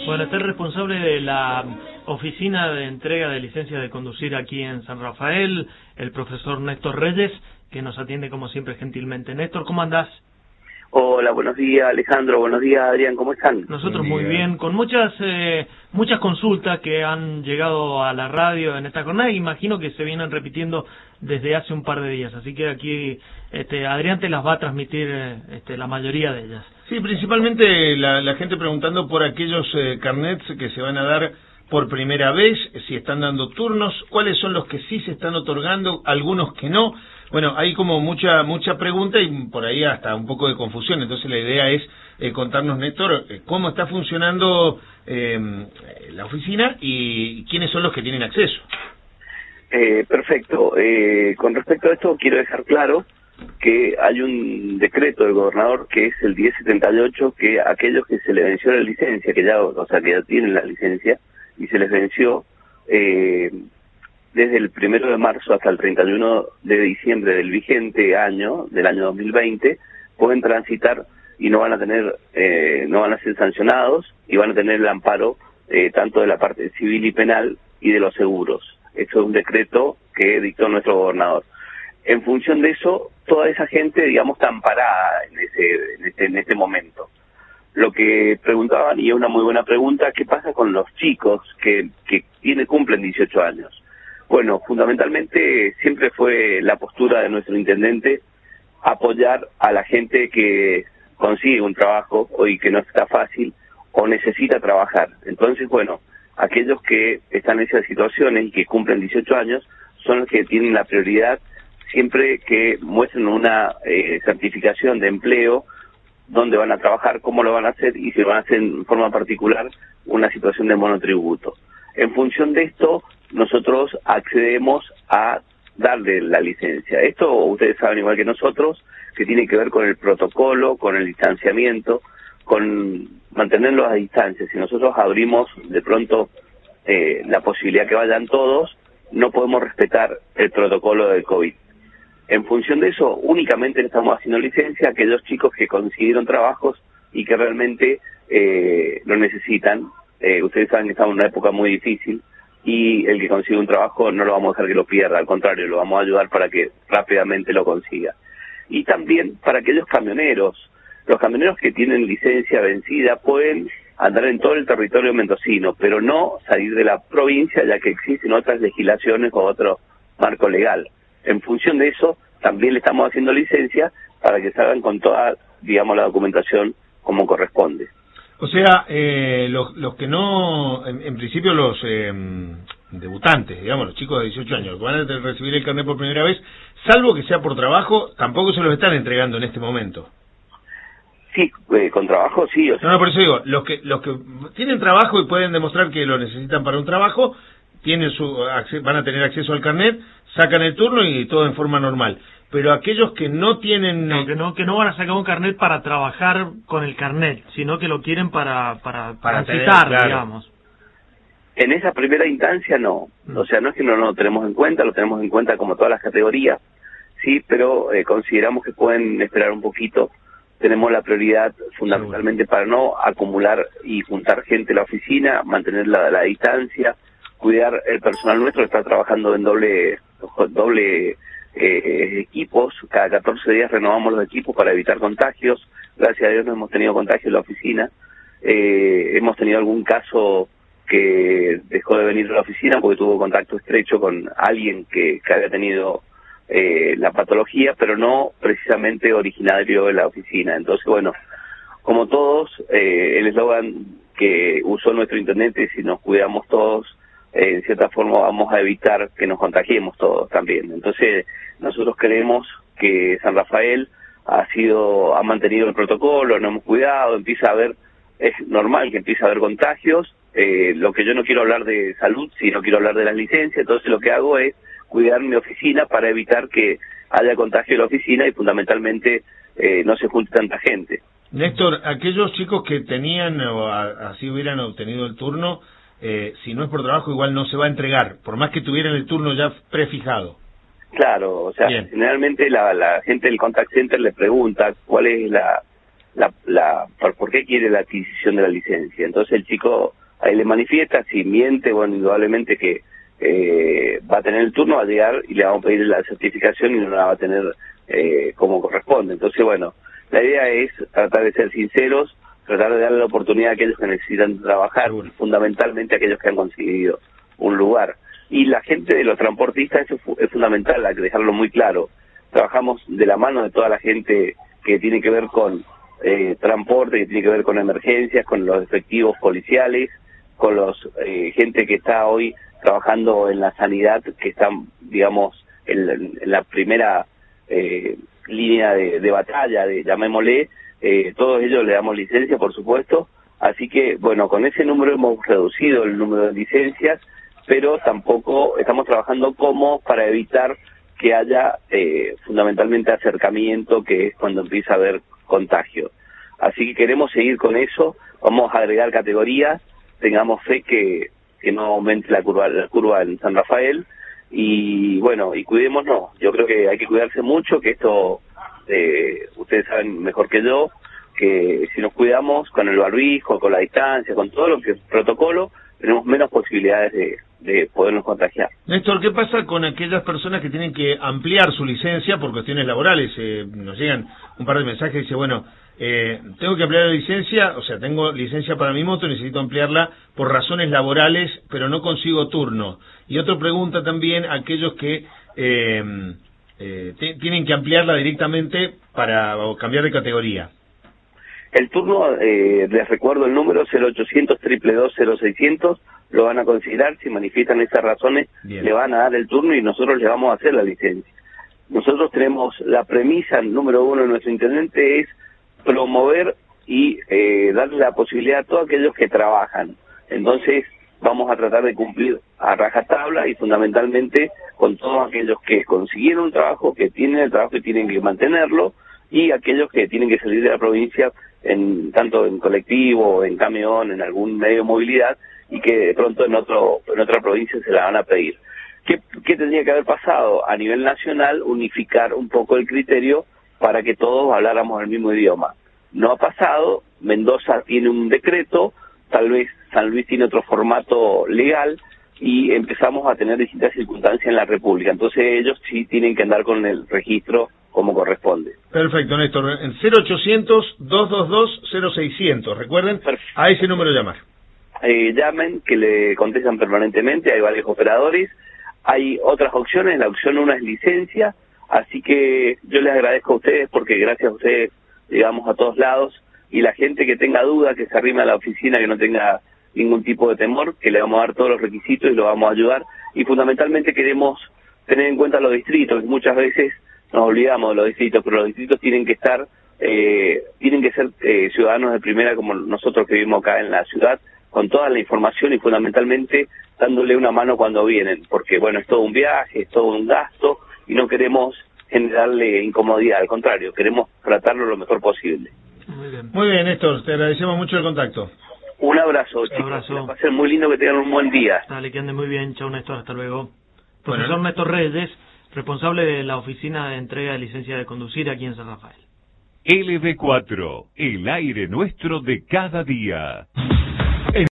Bueno, está el responsable de la oficina de entrega de licencias de conducir aquí en San Rafael, el profesor Néstor Reyes, que nos atiende como siempre gentilmente. Néstor, ¿cómo andás? Hola, buenos días Alejandro, buenos días Adrián, ¿cómo están? Nosotros muy bien, con muchas consultas que han llegado a la radio en esta jornada, y imagino que se vienen repitiendo desde hace un par de días, así que aquí Adrián te las va a transmitir la mayoría de ellas. Sí, principalmente la gente preguntando por aquellos carnets que se van a dar por primera vez, si están dando turnos, cuáles son los que sí se están otorgando, algunos que no. Bueno, hay como mucha pregunta y por ahí hasta un poco de confusión. Entonces la idea es contarnos, Néstor, cómo está funcionando la oficina y quiénes son los que tienen acceso. Perfecto. Con respecto a esto quiero dejar claro que hay un decreto del gobernador que es el 1078, que aquellos que se les venció la licencia, que ya tienen la licencia y se les venció desde el 1 de marzo hasta el 31 de diciembre del vigente año, del año 2020, pueden transitar y no van a tener, no van a ser sancionados y van a tener el amparo tanto de la parte civil y penal y de los seguros. Esto es un decreto que dictó nuestro gobernador. En función de eso, toda esa gente, digamos, está amparada en este momento. Lo que preguntaban, y es una muy buena pregunta, ¿qué pasa con los chicos que cumplen 18 años? Bueno, fundamentalmente siempre fue la postura de nuestro intendente apoyar a la gente que consigue un trabajo y que no está fácil o necesita trabajar. Entonces, bueno, aquellos que están en esas situaciones y que cumplen 18 años son los que tienen la prioridad siempre que muestren una certificación de empleo, dónde van a trabajar, cómo lo van a hacer y si lo van a hacer en forma particular una situación de monotributo. En función de esto, nosotros accedemos a darle la licencia. Esto ustedes saben igual que nosotros, que tiene que ver con el protocolo, con el distanciamiento, con mantenerlos a distancia. Si nosotros abrimos de pronto la posibilidad que vayan todos, no podemos respetar el protocolo del COVID. En función de eso, únicamente le estamos haciendo licencia a aquellos chicos que consiguieron trabajos y que realmente lo necesitan. Ustedes saben que estamos en una época muy difícil y el que consigue un trabajo no lo vamos a dejar que lo pierda, al contrario, lo vamos a ayudar para que rápidamente lo consiga. Y también para aquellos camioneros. Los camioneros que tienen licencia vencida pueden andar en todo el territorio mendocino, pero no salir de la provincia, ya que existen otras legislaciones o otro marco legal. En función de eso, también le estamos haciendo licencia para que salgan con toda, digamos, la documentación como corresponde. O sea, los que no, en principio los debutantes, digamos, los chicos de 18 años, que van a recibir el carnet por primera vez, salvo que sea por trabajo, tampoco se los están entregando en este momento. Sí, con trabajo sí. O sea... No, por eso digo, los que tienen trabajo y pueden demostrar que lo necesitan para un trabajo, van a tener acceso al carnet, sacan el turno y todo en forma normal. Pero aquellos que no tienen... que no van a sacar un carnet para trabajar con el carnet, sino que lo quieren para transitar, claro, digamos. En esa primera instancia no. O sea, no es que no lo tenemos en cuenta, lo tenemos en cuenta como todas las categorías, sí, pero consideramos que pueden esperar un poquito. Tenemos la prioridad fundamentalmente para no acumular y juntar gente en la oficina, mantener la distancia, cuidar el personal nuestro que está trabajando en doble equipos. Cada 14 días renovamos los equipos para evitar contagios. Gracias a Dios no hemos tenido contagios en la oficina. Hemos tenido algún caso que dejó de venir a la oficina porque tuvo contacto estrecho con alguien que había tenido la patología, pero no precisamente originario de la oficina. Entonces, bueno, como todos, el eslogan que usó nuestro intendente, si nos cuidamos todos, en cierta forma vamos a evitar que nos contagiemos todos también. Entonces, nosotros creemos que San Rafael ha mantenido el protocolo, no hemos cuidado, es normal que empiece a haber contagios. Lo que yo no quiero hablar de salud, sino quiero hablar de las licencias, entonces lo que hago es cuidar mi oficina para evitar que haya contagio en la oficina y fundamentalmente no se junte tanta gente. Néstor, aquellos chicos que tenían o así hubieran obtenido el turno, si no es por trabajo igual no se va a entregar, por más que tuvieran el turno ya prefijado. Claro, o sea, Bien. Generalmente la gente del contact center le pregunta cuál es por qué quiere la adquisición de la licencia. Entonces el chico ahí le manifiesta, si miente, bueno, indudablemente que va a tener el turno, va a llegar y le vamos a pedir la certificación y no la va a tener como corresponde. Entonces, bueno, la idea es tratar de ser sinceros, tratar de darle la oportunidad a aquellos que necesitan trabajar, fundamentalmente a aquellos que han conseguido un lugar. Y la gente de los transportistas, eso es fundamental, hay que dejarlo muy claro. Trabajamos de la mano de toda la gente que tiene que ver con transporte, que tiene que ver con emergencias, con los efectivos policiales, con los gente que está hoy trabajando en la sanidad, que están, digamos, en la primera línea de batalla, llamémosle, todos ellos le damos licencia, por supuesto, así que, bueno, con ese número hemos reducido el número de licencias, pero tampoco estamos trabajando como para evitar que haya fundamentalmente acercamiento, que es cuando empieza a haber contagio. Así que queremos seguir con eso, vamos a agregar categorías, tengamos fe que no aumente la curva en San Rafael, y bueno, y cuidémonos. Yo creo que hay que cuidarse mucho, que esto ustedes saben mejor que yo, que si nos cuidamos con el barbijo, con la distancia, con todo lo que es protocolo, tenemos menos posibilidades de podernos contagiar. Néstor, ¿qué pasa con aquellas personas que tienen que ampliar su licencia por cuestiones laborales? Nos llegan un par de mensajes y dice, bueno, tengo que ampliar la licencia, o sea, tengo licencia para mi moto, necesito ampliarla por razones laborales, pero no consigo turno. Y otra pregunta también, aquellos que tienen que ampliarla directamente o cambiar de categoría. El turno, les recuerdo el número, 0800 222 0600, lo van a considerar, si manifiestan esas razones, le van a dar el turno y nosotros le vamos a hacer la licencia. Nosotros tenemos la premisa número uno de nuestro intendente, es promover y darle la posibilidad a todos aquellos que trabajan. Entonces vamos a tratar de cumplir a rajatabla y fundamentalmente con todos aquellos que consiguieron un trabajo, que tienen el trabajo y tienen que mantenerlo, y aquellos que tienen que salir de la provincia tanto en colectivo, en camión, en algún medio de movilidad, y que de pronto en otra provincia se la van a pedir. ¿Qué tendría que haber pasado? A nivel nacional, unificar un poco el criterio para que todos habláramos el mismo idioma. No ha pasado, Mendoza tiene un decreto, tal vez San Luis tiene otro formato legal, y empezamos a tener distintas circunstancias en la República. Entonces ellos sí tienen que andar con el registro como corresponde. Perfecto, Néstor. En 0800 222 0600, recuerden, a ese número llamar. Llamen, que le contestan permanentemente, hay varios operadores, hay otras opciones, la opción 1 es licencia, así que yo les agradezco a ustedes porque gracias a ustedes llegamos a todos lados, y la gente que tenga duda, que se arrime a la oficina, que no tenga ningún tipo de temor, que le vamos a dar todos los requisitos y lo vamos a ayudar, y fundamentalmente queremos tener en cuenta los distritos, que muchas veces nos olvidamos de los distritos, pero los distritos tienen que estar, tienen que ser ciudadanos de primera como nosotros que vivimos acá en la ciudad, con toda la información y fundamentalmente dándole una mano cuando vienen, porque bueno, es todo un viaje, es todo un gasto y no queremos generarle incomodidad, al contrario, queremos tratarlo lo mejor posible. Muy bien, Néstor, te agradecemos mucho el contacto. Un abrazo, chicos. Va a ser muy lindo, que tengan un buen día. Dale, que ande muy bien. Chau, Néstor, hasta luego. Profesor Néstor Reyes, responsable de la oficina de entrega de licencia de conducir aquí en San Rafael. LB4, el aire nuestro de cada día.